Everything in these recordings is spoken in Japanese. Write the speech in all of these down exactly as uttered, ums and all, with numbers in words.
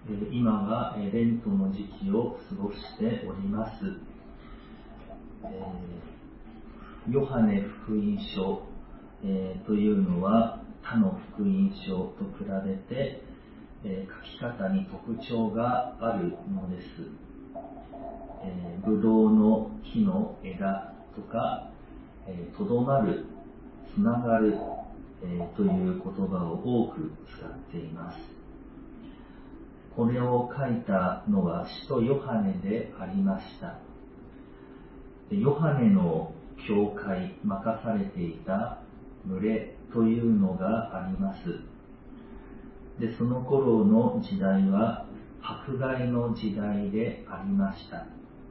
今はレントの時期を過ごしております。ヨハネ福音書というのは他の福音書と比べて書き方に特徴があるのです。ぶどうの木の枝とかとどまる、つながるという言葉を多く使っています。これを書いたのは使徒ヨハネでありました。ヨハネの教会、任されていた群れというのがあります。で、その頃の時代は迫害の時代でありました。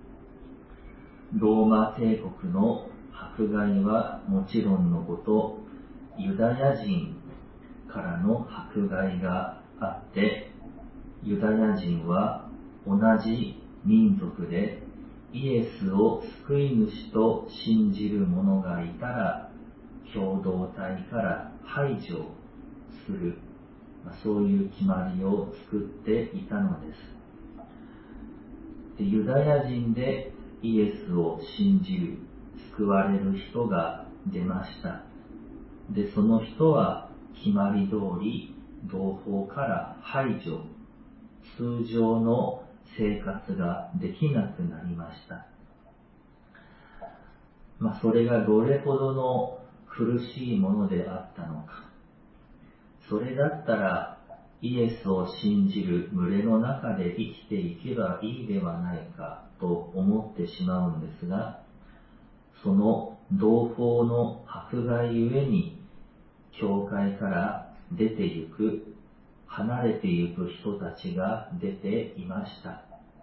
ローマ帝国の迫害はもちろんのこと、ユダヤ人からの迫害があって、ユダヤ人は同じ民族でイエスを救い主と信じる者がいたら共同体から排除する、そういう決まりを作っていたのです。で、ユダヤ人でイエスを信じる、救われる人が出ました。で、その人は決まり通り同胞から排除、通常の生活ができなくなりました。まあ、それがどれほどの苦しいものであったのか。それだったらイエスを信じる群れの中で生きていけばいいではないかと思ってしまうんですが、その同胞の迫害ゆえに教会から出てゆく、離れてゆく人たちが出ていました。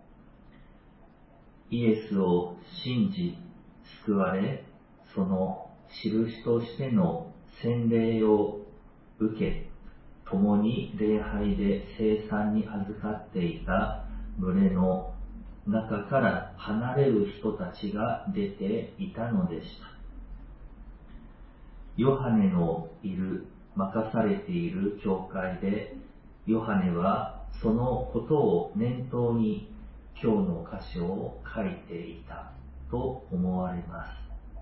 イエスを信じ、救われ、その印としての洗礼を受け、共に礼拝で聖餐に預かっていた群れの中から離れる人たちが出ていたのでした。ヨハネのいる、任されている教会で、ヨハネはそのことを念頭に今日の箇所を書いていたと思われます。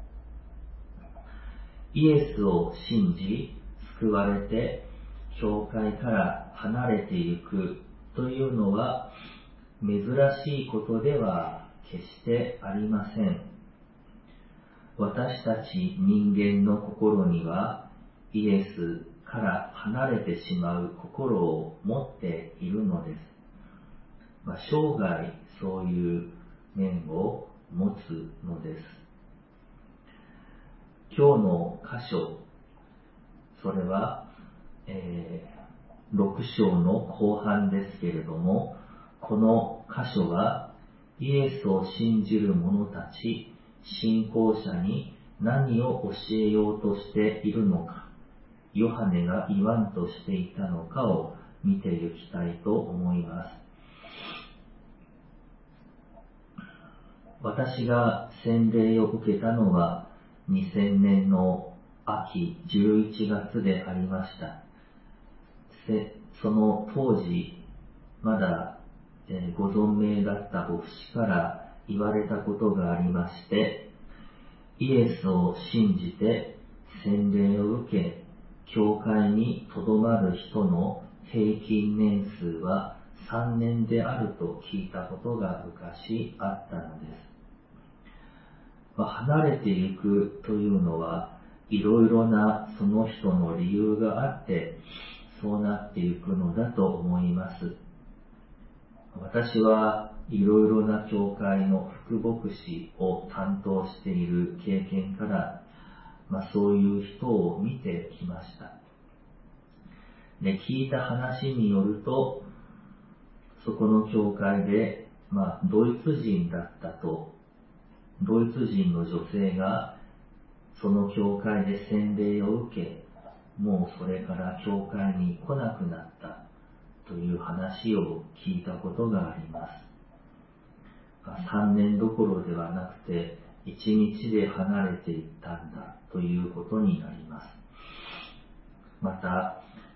イエスを信じ、救われて、教会から離れていくというのは珍しいことでは決してありません。私たち人間の心にはイエスから離れてしまう心を持っているのです。まあ、生涯そういう面を持つのです。今日の箇所、それは、えー、ろく章の後半ですけれども、この箇所はイエスを信じる者たち、信仰者に何を教えようとしているのか、ヨハネが言わんとしていたのかを見ていきたいと思います。私が洗礼を受けたのはにせんねんの秋じゅういちがつでありました。その当時、まだご存命だった牧師から言われたことがありまして、イエスを信じて洗礼を受け、教会にとどまる人の平均年数はさんねんであると聞いたことが昔あったのです。まあ、離れていくというのはいろいろなその人の理由があってそうなっていくのだと思います。私はいろいろな教会の副牧師を担当している経験から、まあ、そういう人を見てきました。で、聞いた話によると、そこの教会で、まあ、ドイツ人だったと、ドイツ人の女性がその教会で洗礼を受け、もうそれから教会に来なくなったという話を聞いたことがあります。さんねんどころではなくて、いちにちで離れていったんだということになります。また、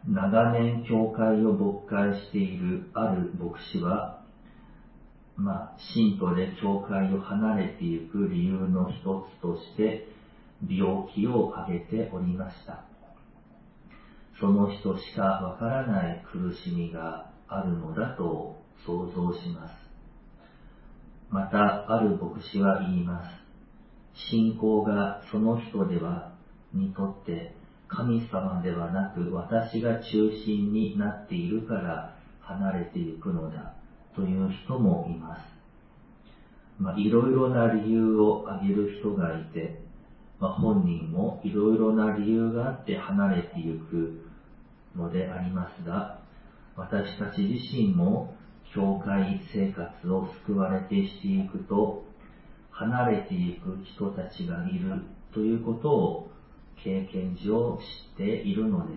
長年教会を牧会しているある牧師は、まあ、信徒で教会を離れていく理由の一つとして、病気を挙げておりました。その人しかわからない苦しみがあるのだと想像します。また、ある牧師は言います。信仰がその人では、にとって神様ではなく私が中心になっているから離れていくのだという人もいます。まあ、いろいろな理由を挙げる人がいて、まあ、本人もいろいろな理由があって離れていくのでありますが、私たち自身も教会生活を救われてしていくと、離れていく人たちがいるということを経験上知っているのです。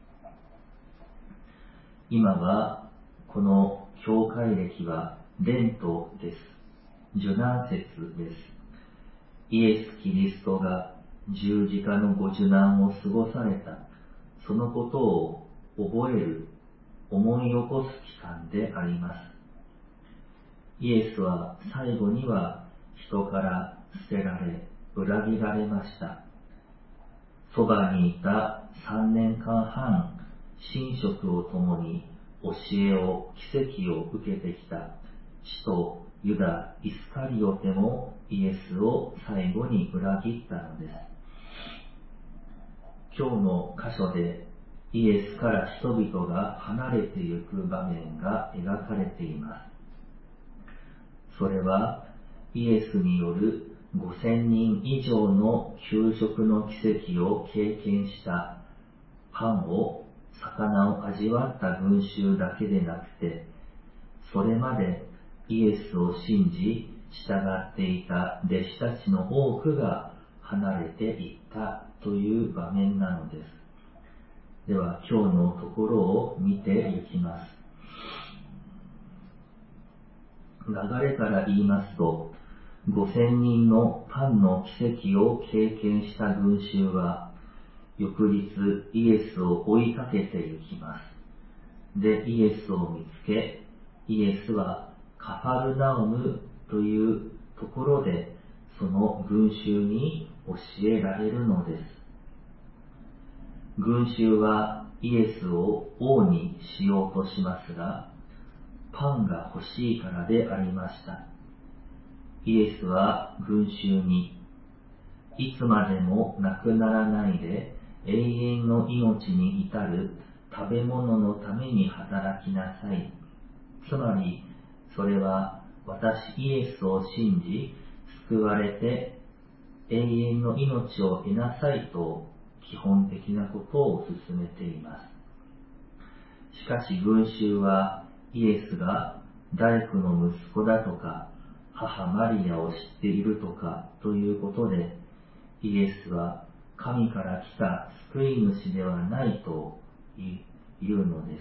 今はこの教会歴はレントです。受難節です。イエス・キリストが十字架のご受難を過ごされた、そのことを覚える、思い起こす期間であります。イエスは最後には人から捨てられ、裏切られました。そばにいた三年間半、神職を共に教えを、奇跡を受けてきた使徒ユダ・イスカリオテもイエスを最後に裏切ったのです。今日の箇所でイエスから人々が離れてゆく場面が描かれています。それはイエスによるごせんにん以上の給食の奇跡を経験したパンを、魚を味わった群衆だけでなくて、それまでイエスを信じ従っていた弟子たちの多くが離れていったという場面なのです。では今日のところを見ていきます。流れから言いますと、ごせんにんのパンの奇跡を経験した群衆は、翌日イエスを追いかけて行きます。で、イエスを見つけ、イエスはカファルナウムというところで、その群衆に教えられるのです。群衆はイエスを王にしようとしますが、パンが欲しいからでありました。イエスは群衆に、いつまでもなくならないで永遠の命に至る食べ物のために働きなさい。つまり、それは私イエスを信じ、救われて永遠の命を得なさいと基本的なことを進めています。しかし群衆はイエスが大工の息子だとか、母マリアを知っているとかということで、イエスは神から来た救い主ではないと言うのです。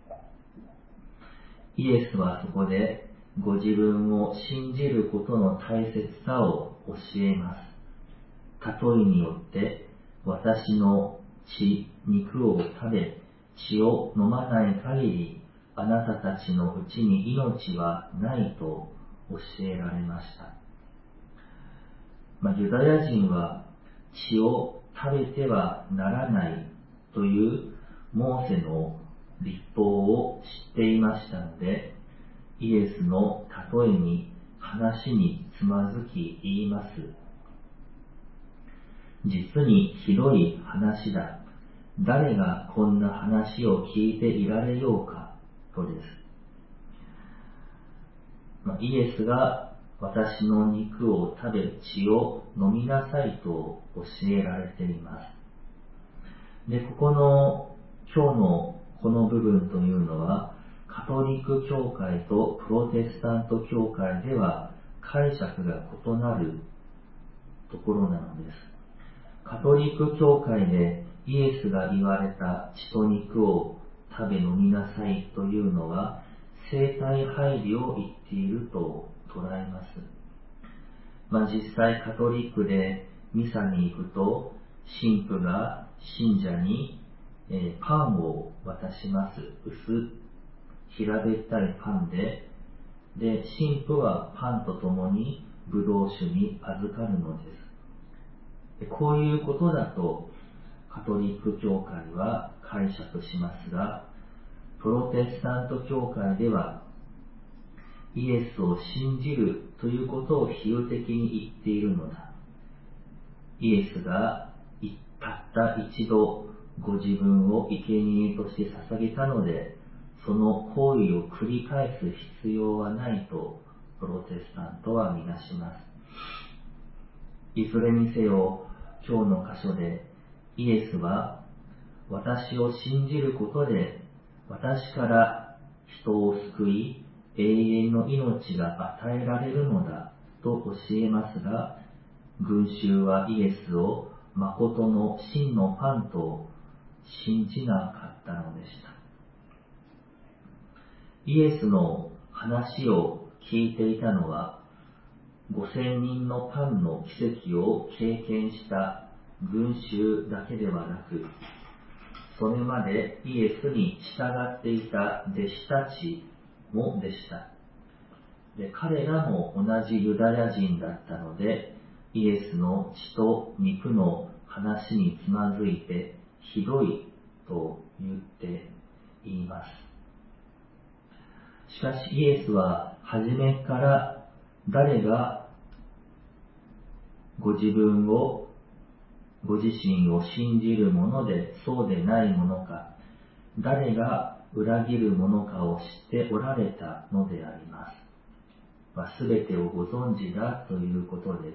イエスはそこでご自分を信じることの大切さを教えます。例えによって私の血、肉を食べ、血を飲まない限りあなたたちのうちに命はないと教えられました。まあ、ユダヤ人は血を食べてはならないというモーセの律法を知っていましたので、イエスの例えに話につまずき言います。実にひどい話だ。誰がこんな話を聞いていられようかとです。まあ、イエスが私の肉を食べ血を飲みなさいと教えられています。で、ここの今日のこの部分というのは、カトリック教会とプロテスタント教会では解釈が異なるところなのです。カトリック教会でイエスが言われた血と肉を食べ飲みなさいというのは、生体配慮を言っていると捉えます。まあ、実際カトリックでミサに行くと、神父が信者にえー、パンを渡します。薄平べったいパンで、で、神父はパンとともにブドウ酒に預かるのです。でこういうことだとカトリック教会は解釈しますが、プロテスタント教会ではイエスを信じるということを比喩的に言っているのだ。イエスがたった一度ご自分を生贄として捧げたので、その行為を繰り返す必要はないとプロテスタントはみなします。いずれにせよ、今日の箇所でイエスは私を信じることで私から人を救い永遠の命が与えられるのだと教えますが、群衆はイエスを誠の真のパンと信じなかったのでした。イエスの話を聞いていたのは、ごせんにんのパンの奇跡を経験した群衆だけではなく、それまでイエスに従っていた弟子たちもでした。で、彼らも同じユダヤ人だったので、イエスの血と肉の話につまずいてひどいと言って言います。しかしイエスは初めから誰がご自分を、ご自身を信じるものでそうでないものか、誰が裏切るものかを知っておられたのであります。すべてをご存知だということです。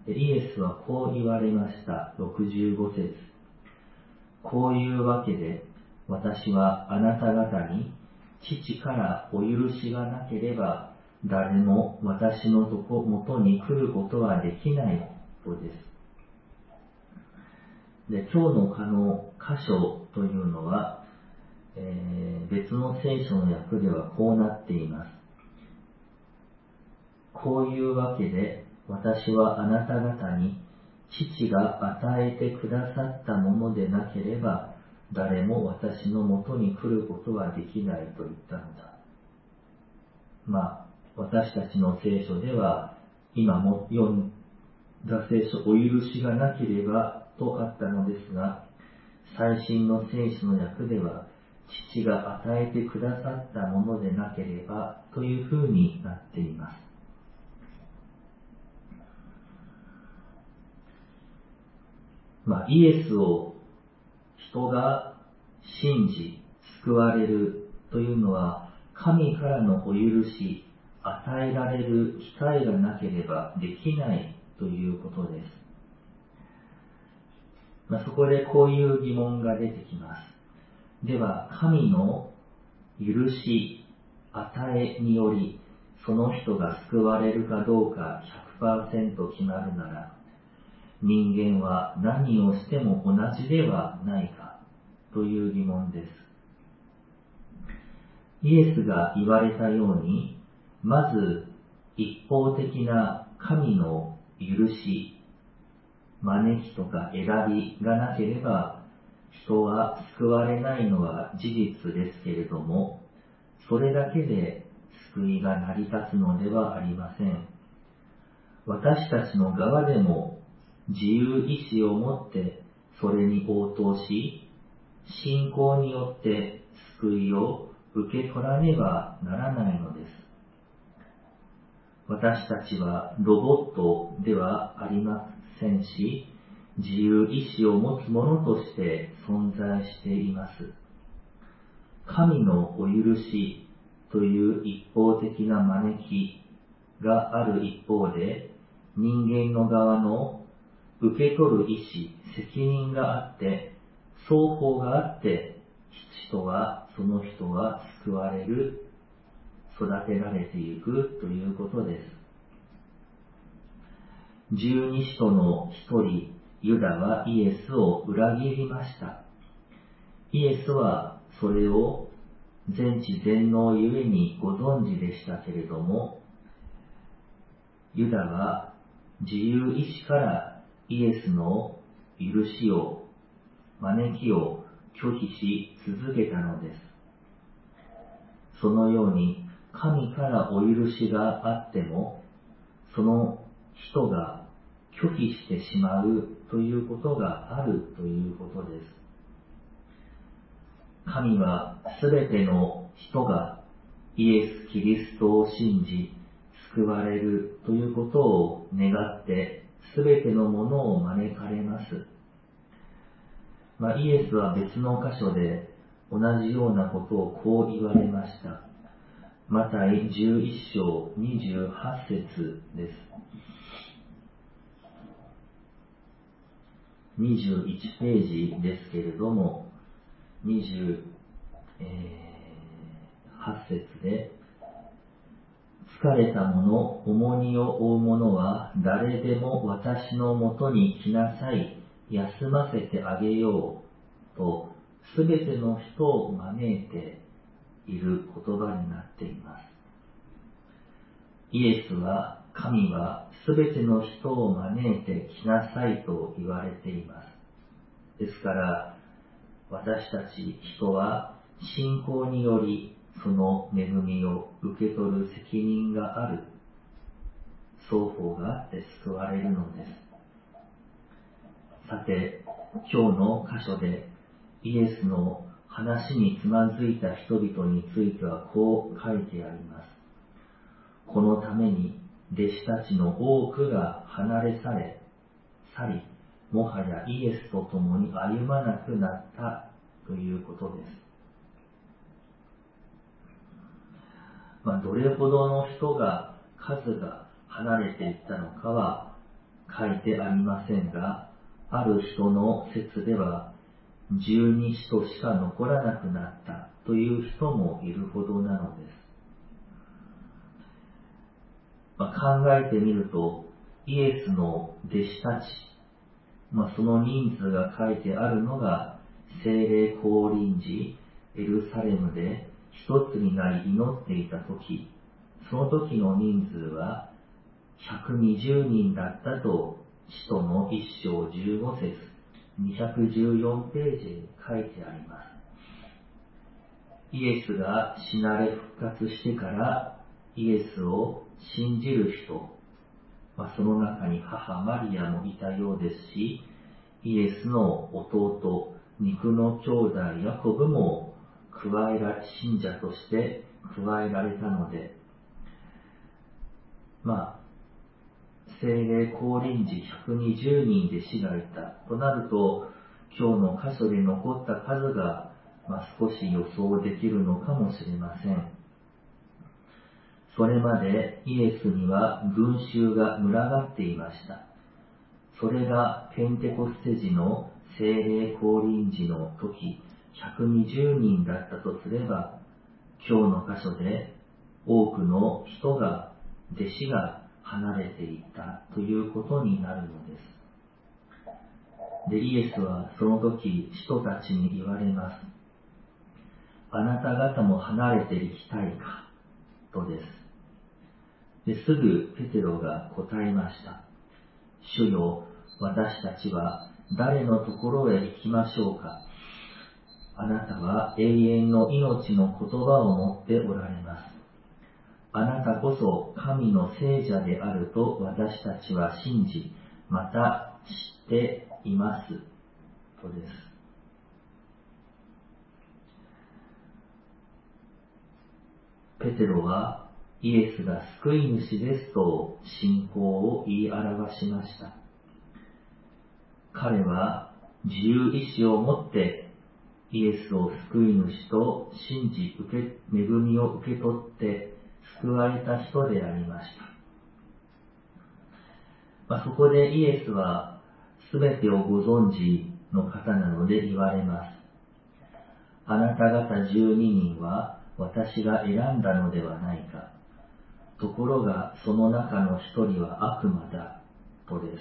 イエスはこう言われました。ろくじゅうご節。こういうわけで私はあなた方に父からお許しがなければ誰も私のとこ元に来ることはできないとです。で、今日のこの箇所というのは、えー、別の聖書の訳ではこうなっています。こういうわけで私はあなた方に父が与えてくださったものでなければ誰も私のもとに来ることはできないと言ったのだ。まあ、私たちの聖書では今も読んだ聖書お許しがなければとあったのですが、最新の聖書の訳では父が与えてくださったものでなければというふうになっています。まあ、イエスを人が信じ救われるというのは神からのお許し、与えられる機会がなければできないということです。まあ、そこでこういう疑問が出てきます。では神の許し、与えによりその人が救われるかどうか ひゃくパーセント 決まるなら、人間は何をしても同じではないかという疑問です。イエスが言われたように、まず一方的な神の許し、招きとか選びがなければ人は救われないのは事実ですけれども、それだけで救いが成り立つのではありません。私たちの側でも自由意志を持ってそれに応答し、信仰によって救いを受け取らねばならないのです。私たちはロボットではありませんし、自由意志を持つ者として存在しています。神のお許しという一方的な招きがある一方で、人間の側の受け取る意思、責任があって、双方があって、人は、その人は救われる、育てられていくということです。十二使徒の一人、ユダはイエスを裏切りました。イエスはそれを全知全能ゆえにご存知でしたけれども、ユダは自由意志からイエスの許しを、招きを拒否し続けたのです。そのように神からお許しがあっても、その人が拒否してしまうということがあるということです。神はすべての人がイエス・キリストを信じ救われるということを願ってすべてのものを招かれます。まあ、イエスは別の箇所で同じようなことをこう言われました。マタイじゅういっ章にじゅうはち節です。にじゅういちページですけれども、にじゅうはち節で、疲れた者、重荷を負う者は誰でも私のもとに来なさい、休ませてあげようと、すべての人を招いている言葉になっています。イエスは、神はすべての人を招いて来なさいと言われています。ですから、私たち人は信仰によりその恵みを受け取る責任がある。双方があって救われるのです。さて、今日の箇所でイエスの話につまずいた人々についてはこう書いてあります。このために弟子たちの多くが離れ去れ、去り、もはやイエスと共に歩まなくなったということです。まあ、どれほどの人が、数が離れていったのかは書いてありませんが、ある人の説では、十二使徒しか残らなくなったという人もいるほどなのです。まあ、考えてみると、イエスの弟子たち、まあ、その人数が書いてあるのが、聖霊降臨時、エルサレムで一つになり祈っていたとき、その時の人数はひゃくにじゅうにんだったと、使徒の一章じゅうご節、にひゃくじゅうよんページに書いてあります。イエスが死なれ復活してからイエスを信じる人、まあ、その中に母マリアもいたようですし、イエスの弟、肉の兄弟ヤコブも加えられ、信者として加えられたので、まあ、聖霊降臨時ひゃくにじゅうにん弟子がいたとなると、今日の箇所で残った数が、まあ、少し予想できるのかもしれません。それまでイエスには群衆が群がっていました。それがペンテコステ時の聖霊降臨時の時、ひゃくにじゅうにんだったとすれば、今日の箇所で多くの人が、弟子が離れていったということになるのです。で、イエスはその時、人たちに言われます。あなた方も離れていきたいか、とです。で、すぐペテロが答えました。主よ、私たちは誰のところへ行きましょうか。あなたは永遠の命の言葉を持っておられます。あなたこそ神の聖者であると私たちは信じ、また知っています。とです。ペテロはイエスが救い主ですと信仰を言い表しました。彼は自由意志を持ってイエスを救い主と信じ受け、恵みを受け取って救われた人でありました。まあ、そこでイエスは全てをご存知の方なので言われます。あなた方じゅうににんは私が選んだのではないか。ところがその中の一人は悪魔だ、とです。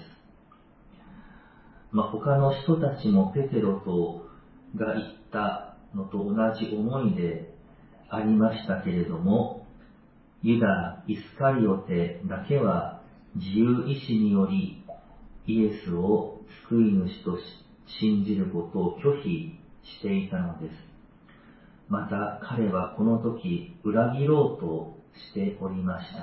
まあ、他の人たちもペテロとが言ったのと同じ思いでありましたけれども、ユダ・イスカリオテだけは自由意志によりイエスを救い主と信じることを拒否していたのです。また彼はこの時裏切ろうとしておりました。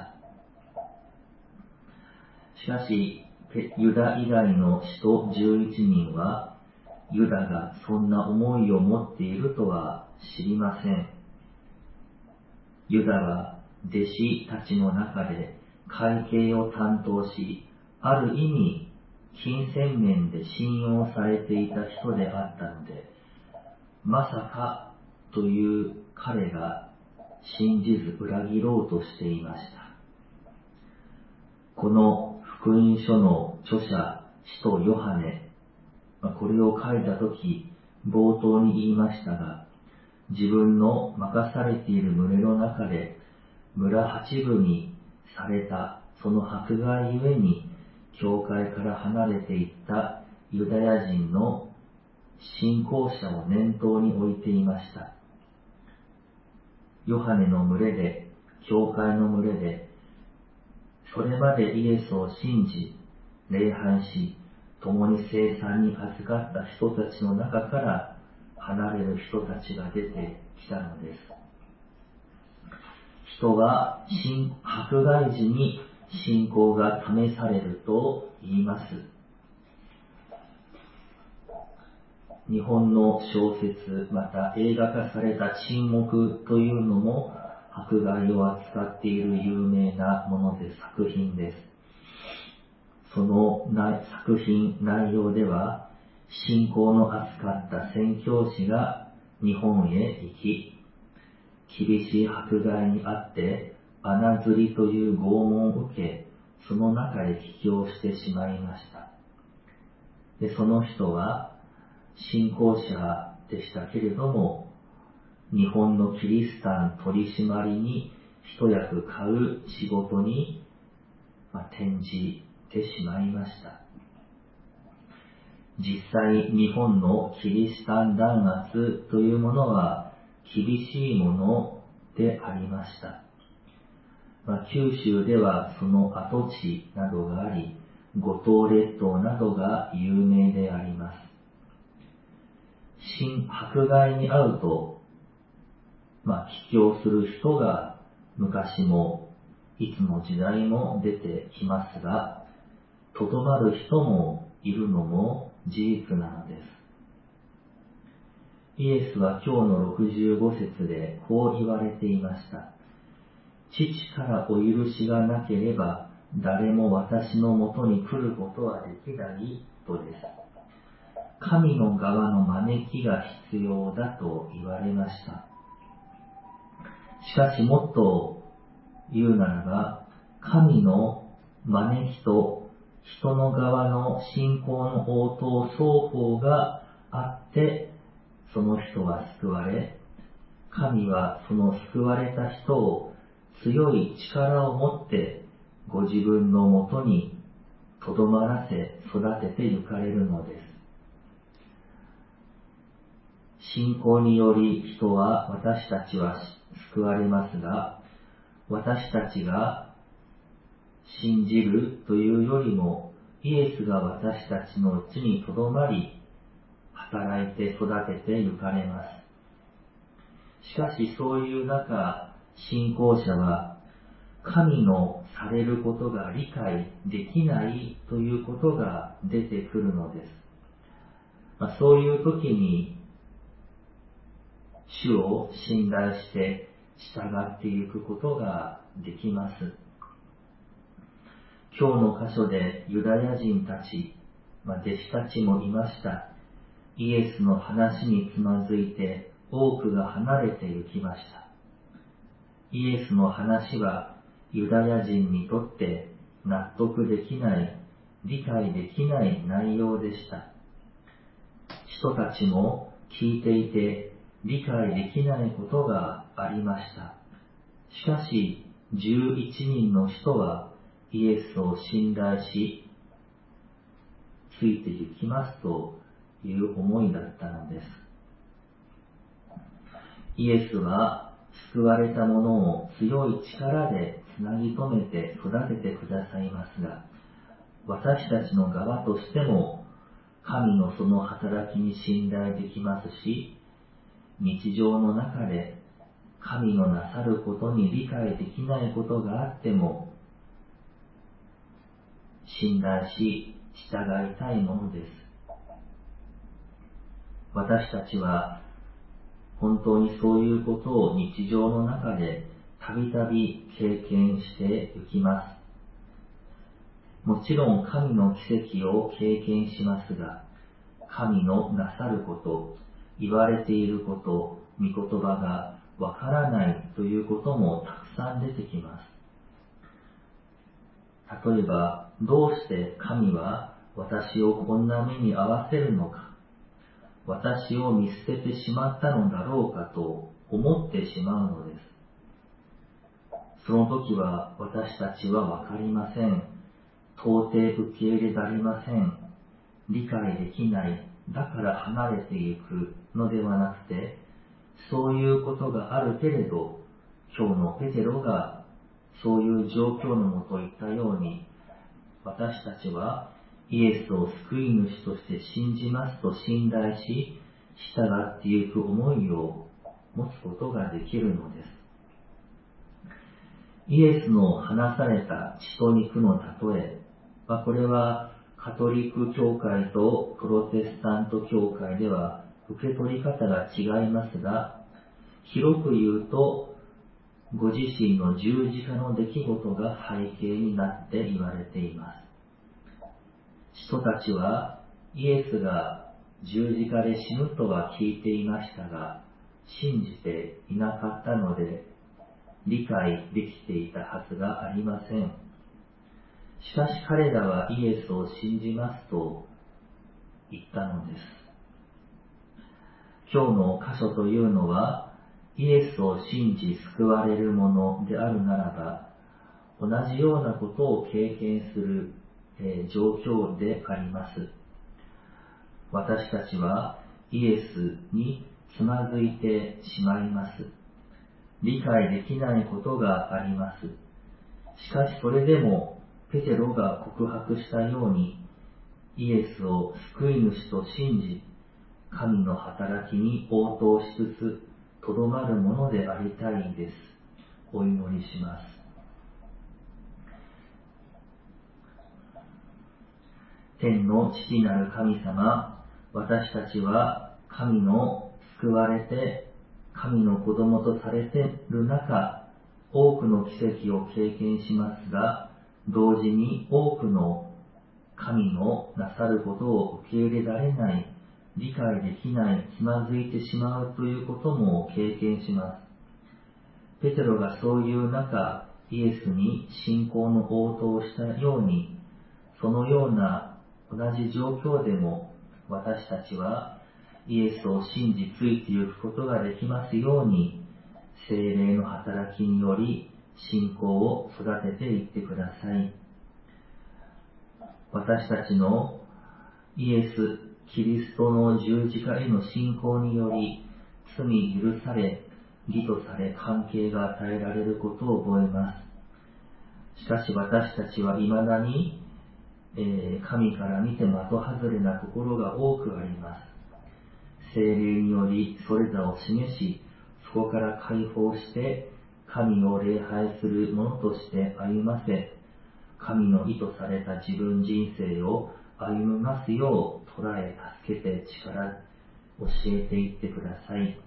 しかしユダ以外の使徒じゅういちにんはユダがそんな思いを持っているとは知りません。ユダは弟子たちの中で会計を担当し、ある意味金銭面で信用されていた人であったので、まさかという彼が信じず裏切ろうとしていました。この福音書の著者、使徒ヨハネ、これを書いたとき、冒頭に言いましたが、自分の任されている群れの中で村八分にされたその迫害ゆえに教会から離れていったユダヤ人の信仰者を念頭に置いていました。ヨハネの群れで、教会の群れで、それまでイエスを信じ、礼拝し、共に聖餐に預かった人たちの中から離れる人たちが出てきたのです。人は迫害時に信仰が試されると言います。日本の小説、また映画化された沈黙というのも迫害を扱っている有名なもので作品です。その作品内容では、信仰の扱った宣教師が日本へ行き、厳しい迫害にあって穴釣りという拷問を受け、その中へ帰郷してしまいました。で、その人は信仰者でしたけれども、日本のキリシタン取締りに一役買う仕事に、まあ、転じてしまいました。実際日本のキリシタン弾圧というものは厳しいものでありました。まあ、九州ではその跡地などがあり、五島列島などが有名であります。迫害に遭うと、まあ、帰郷する人が昔もいつの時代も出てきますが、とどまる人もいるのも事実なのです。イエスは今日のろくじゅうご節でこう言われていました。父からお許しがなければ誰も私のもとに来ることはできないとです。神の側の招きが必要だと言われました。しかしもっと言うならば、神の招きと人の側の信仰の応答双方があって、その人は救われ、神はその救われた人を強い力を持ってご自分のもとにとどまらせ育ててゆかれるのです。信仰により人は、私たちは救われますが、私たちが信じるというよりも、イエスが私たちのうちにとどまり、働いて育ててゆかれます。しかしそういう中、信仰者は、神のされることが理解できないということが出てくるのです。まあ、そういう時に、主を信頼して従っていくことができます。今日の箇所でユダヤ人たち、まあ、弟子たちもいました。イエスの話につまずいて多くが離れて行きました。イエスの話はユダヤ人にとって納得できない、理解できない内容でした。人たちも聞いていて理解できないことがありました。しかし、じゅういちにんの人はイエスを信頼し、ついて行きますという思いだったのです。イエスは救われた者を強い力でつなぎ止めて育ててくださいますが、私たちの側としても神のその働きに信頼できますし、日常の中で神のなさることに理解できないことがあっても、信頼し従いたいものです。私たちは本当にそういうことを日常の中でたびたび経験していきます。もちろん神の奇跡を経験しますが、神のなさること、言われていること、御言葉がわからないということもたくさん出てきます。例えば、どうして神は私をこんな目に遭わせるのか、私を見捨ててしまったのだろうかと思ってしまうのです。その時は私たちはわかりません。到底受け入れられません。理解できない。だから離れていくのではなくて、そういうことがあるけれど、今日のペテロがそういう状況のもと言ったように、私たちはイエスを救い主として信じますと信頼し、従っていく思いを持つことができるのです。イエスの話された血と肉の例えは、これはカトリック教会とプロテスタント教会では受け取り方が違いますが、広く言うと、ご自身の十字架の出来事が背景になって言われています。人たちはイエスが十字架で死ぬとは聞いていましたが、信じていなかったので、理解できていたはずがありません。しかし彼らはイエスを信じますと言ったのです。今日の箇所というのは、イエスを信じ救われるものであるならば、同じようなことを経験する、えー、状況であります。私たちはイエスにつまずいてしまいます。理解できないことがあります。しかしそれでもペテロが告白したように、イエスを救い主と信じ、神の働きに応答しつつ、とどまるものでありたいです。お祈りします。天の父なる神様、私たちは神の救われて、神の子供とされている中、多くの奇跡を経験しますが、同時に多くの神のなさることを受け入れられない、理解できない、つまずいてしまうということも経験します。ペテロがそういう中、イエスに信仰の応答をしたように、そのような同じ状況でも私たちはイエスを信じついていくことができますように、聖霊の働きにより信仰を育てていってください。私たちのイエス・キリストの十字架への信仰により罪許され、義とされ関係が与えられることを覚えます。しかし私たちは未だに、えー、神から見て的外れな心が多くあります。聖霊によりそれらを示し、そこから解放して神を礼拝する者として歩ませ、神の意図された自分人生を歩みますよう捉え、助けて力教えていってください。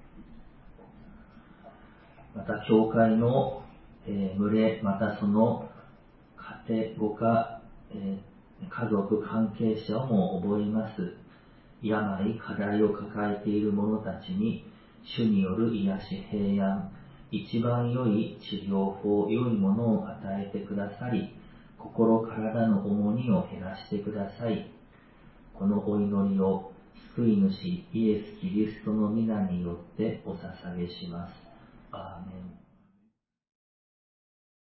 また教会の、えー、群れ、またその家庭、ご家、えー、家族関係者をも覚えます。病、課題を抱えている者たちに主による癒し平安、一番良い治療法、良いものを与えてくださり、心体の重荷を減らしてください。このお祈りを救い主イエス・キリストの皆によってお捧げします。アーメン。